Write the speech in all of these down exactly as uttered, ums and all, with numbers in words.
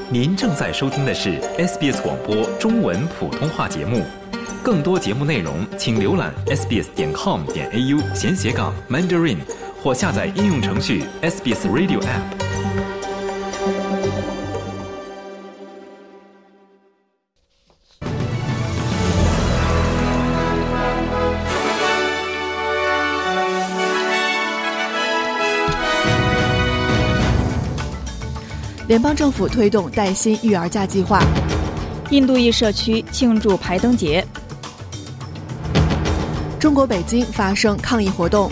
您正在收听的是 S B S 广播中文普通话节目。更多节目内容，请浏览 s b s 点 com 点 a u 闲斜杠 Mandarin 或下载应用程序 S B S Radio App。 联邦政府推动带薪育儿假计划。 印度裔社区庆祝排灯节。 中国北京发生抗议活动。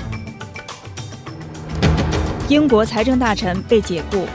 英国财政大臣被解雇。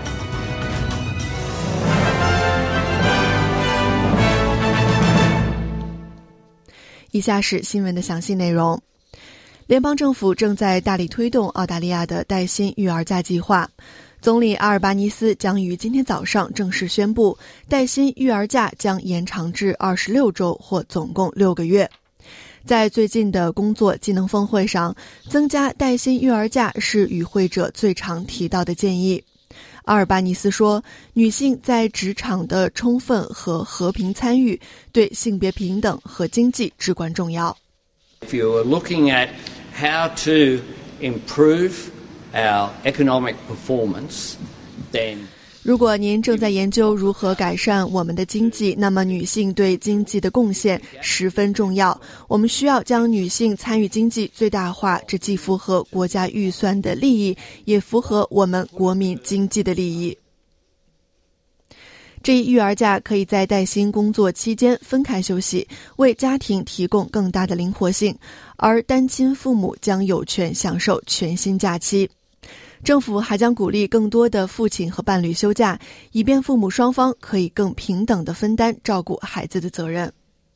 以下是新闻的详细内容。联邦政府正在大力推动澳大利亚的带薪育儿假计划。总理阿尔巴尼斯将于今天早上正式宣布，带薪育儿假将延长至二十六周或总共六个月。在最近的工作技能峰会上，增加带薪育儿假是与会者最常提到的建议。阿尔巴尼斯说，女性在职场的充分和和平参与对性别平等和经济至关重要。 If you are looking at how to improve our economic performance, then 如果您正在研究如何改善我们的经济，那么女性对经济的贡献十分重要。我们需要将女性参与经济最大化，这既符合国家预算的利益，也符合我们国民经济的利益。这一育儿假可以在带薪工作期间分开休息，为家庭提供更大的灵活性，而单亲父母将有权享受全薪假期。政府还将鼓励更多的父亲和伴侣休假，以便父母双方可以更平等地分担照顾孩子的责任。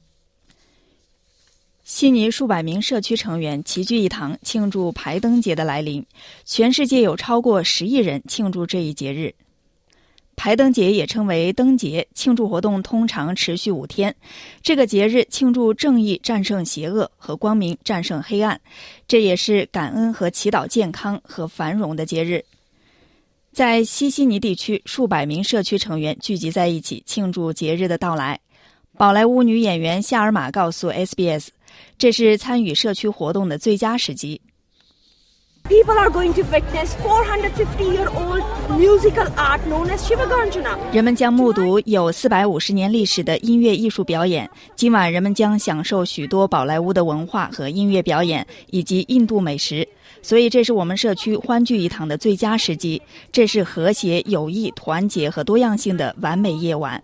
悉尼数百名社区成员齐聚一堂庆祝排灯节的来临，全世界有超过十亿人庆祝这一节日。排灯节也称为灯节，庆祝活动通常持续五天。这个节日庆祝正义战胜邪恶和光明战胜黑暗，这也是感恩和祈祷健康和繁荣的节日。在西悉尼地区，数百名社区成员聚集在一起庆祝节日的到来。宝莱坞女演员夏尔玛告诉 S B S， 这是参与社区活动的最佳时机。 People are going to witness four hundred fifty year old musical art known as Shivaganjana. 人们将目睹有四百五十年历史的音乐艺术表演。今晚人们将享受许多宝莱坞的文化和音乐表演，以及印度美食。所以这是我们社区欢聚一堂的最佳时机。这是和谐、友谊、团结和多样性的完美夜晚。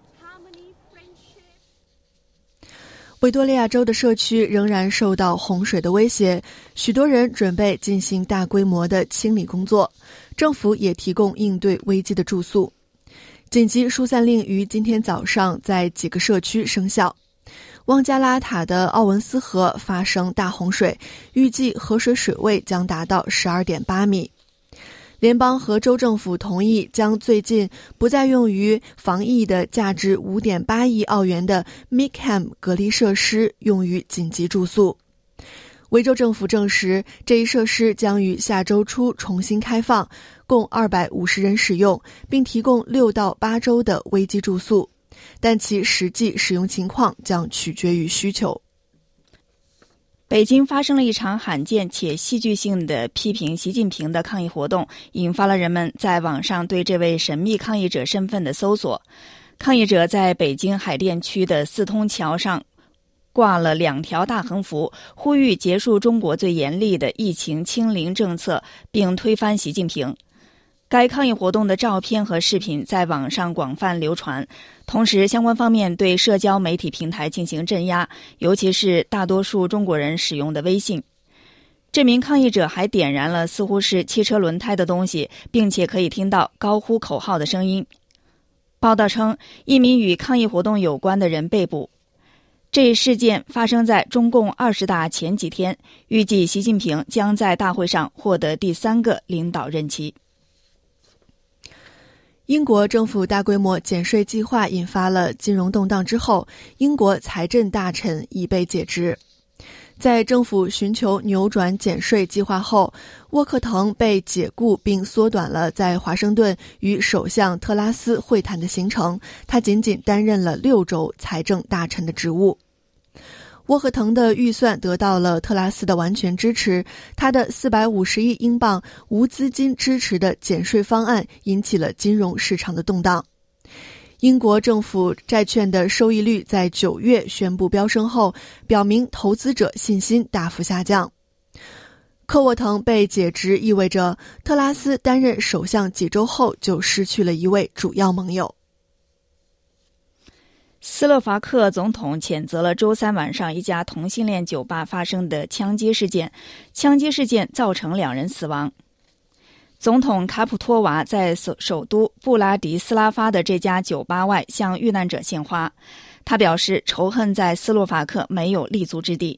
维多利亚州的社区仍然受到洪水的威胁，许多人准备进行大规模的清理工作，政府也提供应对危机的住宿。紧急疏散令于今天早上在几个社区生效。旺加拉塔的奥文斯河发生大洪水，预计河水水位将达到 十二点八米。联邦和州政府同意将最近不再用于防疫的价值 五点八亿澳元的 Mickham 隔离设施用于紧急住宿。维州政府证实，这一设施将于下周初重新开放，共二百五十人使用，并提供六到八周的危机住宿，但其实际使用情况将取决于需求。 北京发生了一场罕见且戏剧性的批评习近平的抗议活动，引发了人们在网上对这位神秘抗议者身份的搜索。抗议者在北京海淀区的四通桥上挂了两条大横幅，呼吁结束中国最严厉的疫情清零政策，并推翻习近平。该抗议活动的照片和视频在网上广泛流传，同时相关方面对社交媒体平台进行镇压，尤其是大多数中国人使用的微信。这名抗议者还点燃了似乎是汽车轮胎的东西，并且可以听到高呼口号的声音。报道称，一名与抗议活动有关的人被捕。这一事件发生在中共二十大前几天，预计习近平将在大会上获得第三个领导任期。 英国政府大规模减税计划引发了金融动荡之后，英国财政大臣已被解职。 在政府寻求扭转减税计划后，沃克滕被解雇并缩短了在华盛顿与首相特拉斯会谈的行程，他仅仅担任了六周财政大臣的职务。沃克滕的预算得到了特拉斯的完全支持，他的四百五十亿英镑无资金支持的减税方案引起了金融市场的动荡。英国政府债券的收益率在九月宣布飙升后，表明投资者信心大幅下降。科沃滕被解职意味着特拉斯担任首相几周后就失去了一位主要盟友。 斯洛伐克总统谴责了周三晚上一家同性恋酒吧发生的枪击事件，枪击事件造成两人死亡。总统卡普托娃在首都布拉迪斯拉发的这家酒吧外向遇难者献花，他表示仇恨在斯洛伐克没有立足之地。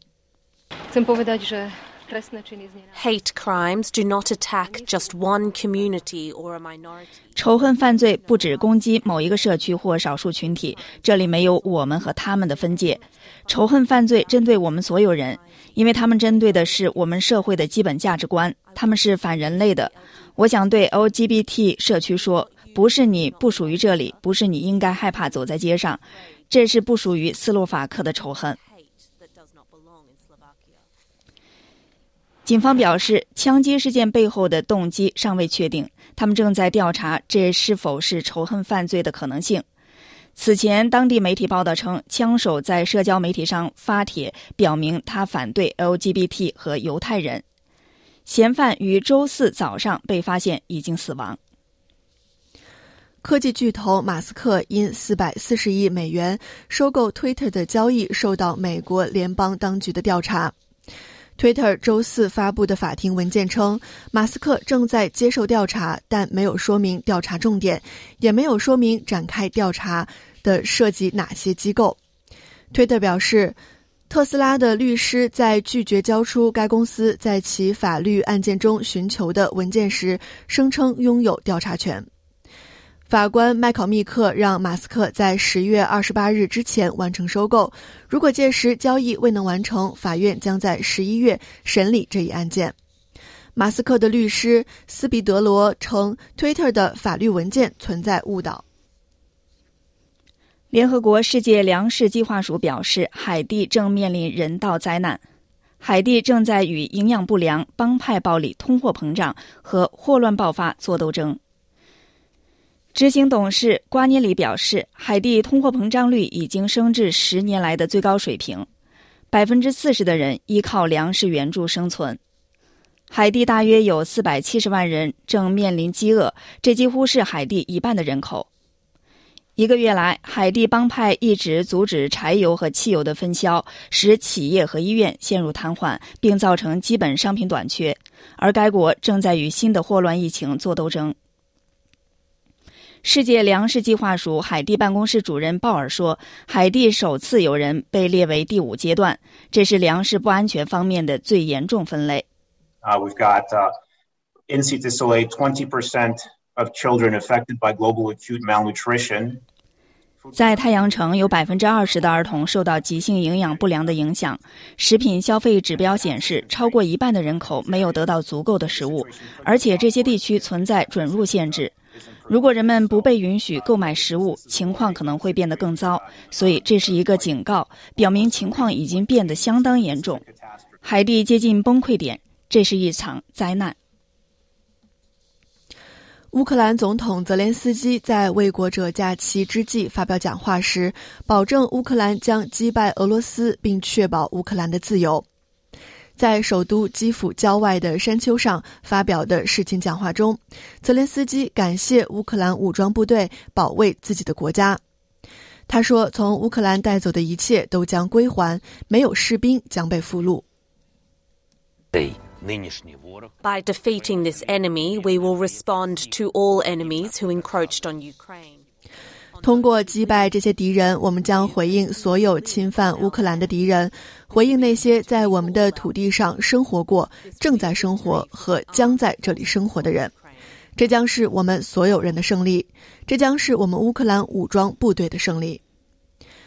Hate crimes do not attack just one community or a minority. 仇恨犯罪不只攻击某一个社区或少数群体，这里没有我们和他们的分界。仇恨犯罪针对我们所有人，因为他们针对的是我们社会的基本价值观，他们是反人类的。我想对 L G B T 社区说，不是你不属于这里，不是你应该害怕走在街上，这是不属于斯洛伐克的仇恨。警方表示，枪击事件背后的动机尚未确定，他们正在调查这是否是仇恨犯罪的可能性。此前，当地媒体报道称，枪手在社交媒体上发帖，表明他反对 L G B T 和犹太人。嫌犯于周四早上被发现已经死亡。 科技巨头马斯克因四百四十亿美元收购 Twitter 的交易受到美国联邦当局的调查。Twitter 周四发布的法庭文件称，马斯克正在接受调查，但没有说明调查重点，也没有说明展开调查的涉及哪些机构。Twitter 表示，特斯拉的律师在拒绝交出该公司在其法律案件中寻求的文件时，声称拥有调查权。法官麦考密克让马斯克在十月二十八日之前完成收购，如果届时交易未能完成，法院将在十一月审理这一案件。马斯克的律师斯比德罗称 Twitter 的法律文件存在误导。 联合国世界粮食计划署表示，海地正面临人道灾难。海地正在与营养不良、帮派暴力、通货膨胀和霍乱爆发作斗争。执行董事瓜涅里表示，海地通货膨胀率已经升至十年来的最高水平， 百分之四十 的人依靠粮食援助生存。海地大约有四百七十万人正面临饥饿，这几乎是海地一半的人口。一个月来，海地帮派一直阻止柴油和汽油的分销，使企业和医院陷入瘫痪，并造成基本商品短缺，而该国正在与新的霍乱疫情作斗争。世界粮食计划署海地办公室主任鲍尔说，海地首次有人被列为第五阶段，这是粮食不安全方面的最严重分类。 Uh, we've got uh, in Sicily twenty percent of children affected by global acute malnutrition. 在太阳城有 百分之二十 的儿童受到急性营养不良的影响，食品消费指标显示，超过一半的人口没有得到足够的食物，而且这些地区存在准入限制。如果人们不被允许购买食物，情况可能会变得更糟，所以这是一个警告，表明情况已经变得相当严重。海地接近崩溃点，这是一场灾难。 乌克兰总统泽连斯基在卫国者假期之际发表讲话时，保证乌克兰将击败俄罗斯，并确保乌克兰的自由。在首都基辅郊外的山丘上发表的视频讲话中，泽连斯基感谢乌克兰武装部队保卫自己的国家。他说，从乌克兰带走的一切都将归还，没有士兵将被俘虏。 By defeating this enemy, we will respond to all enemies who encroached on Ukraine. 通过击败这些敌人，我们将回应所有侵犯乌克兰的敌人，回应那些在我们的土地上生活过、正在生活和将在这里生活的人。这将是我们所有人的胜利，这将是我们乌克兰武装部队的胜利。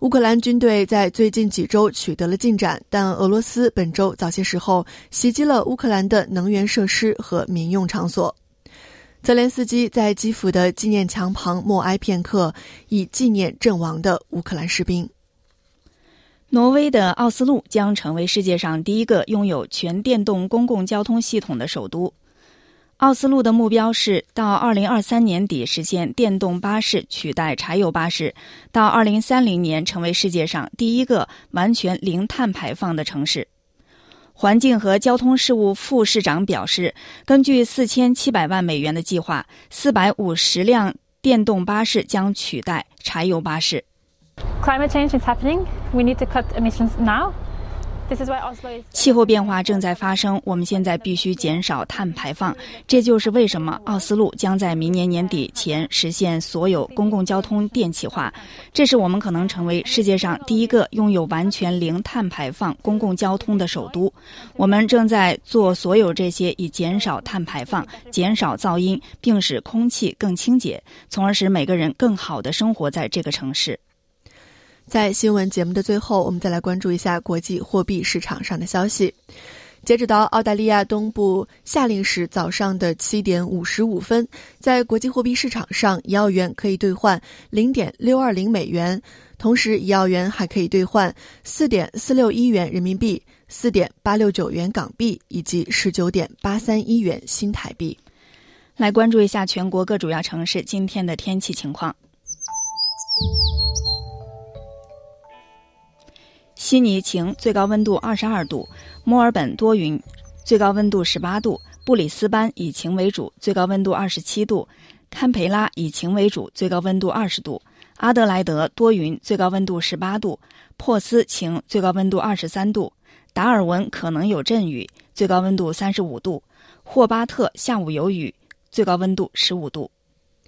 乌克兰军队在最近几周取得了进展，但俄罗斯本周早些时候袭击了乌克兰的能源设施和民用场所。泽连斯基在基辅的纪念墙旁默哀片刻，以纪念阵亡的乌克兰士兵。 挪威的奥斯陆将成为世界上第一个拥有全电动公共交通系统的首都。奥斯陆的目标是到二零二三年底实现电动巴士取代柴油巴士，到二零三零年成为世界上第一个完全零碳排放的城市。环境和交通事务副市长表示，根据四千七百万美元的计划，四百五十辆电动巴士将取代柴油巴士。 Climate change is happening. We need to cut emissions now. 气候变化正在发生，我们现在必须减少碳排放。这就是为什么奥斯陆将在明年年底前实现所有公共交通电气化。这是我们可能成为世界上第一个拥有完全零碳排放公共交通的首都。我们正在做所有这些以减少碳排放、减少噪音，并使空气更清洁，从而使每个人更好地生活在这个城市。 在新闻节目的最后，我们再来关注一下国际货币市场上的消息。截止到澳大利亚东部夏令时早上的七点五十五分，在国际货币市场上，一澳元可以兑换 零点六二零美元，同时一澳元还可以兑换 四点四六一元人民币、四点八六九元港币以及 十九点八三一元新台币。 来关注一下全国各主要城市今天的天气情况。悉尼晴，最高温度二十二度；墨尔本多云，最高温度十八度；布里斯班以晴为主，最高温度二十七度；堪培拉以晴为主，最高温度二十度；阿德莱德多云，最高温度十八度；珀斯晴，最高温度二十三度；达尔文可能有阵雨，最高温度三十五度；霍巴特下午有雨，最高温度十五度。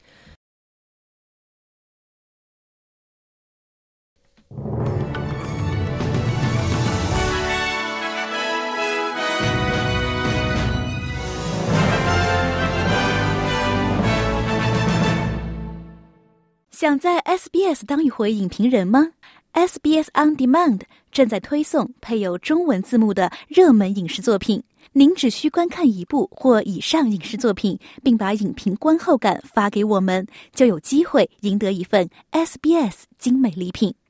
想在 S B S 当一回影评人吗？ S B S On Demand 正在推送配有中文字幕的热门影视作品，您只需观看一部或以上影视作品，并把影评观后感发给我们，就有机会赢得一份 S B S 精美礼品。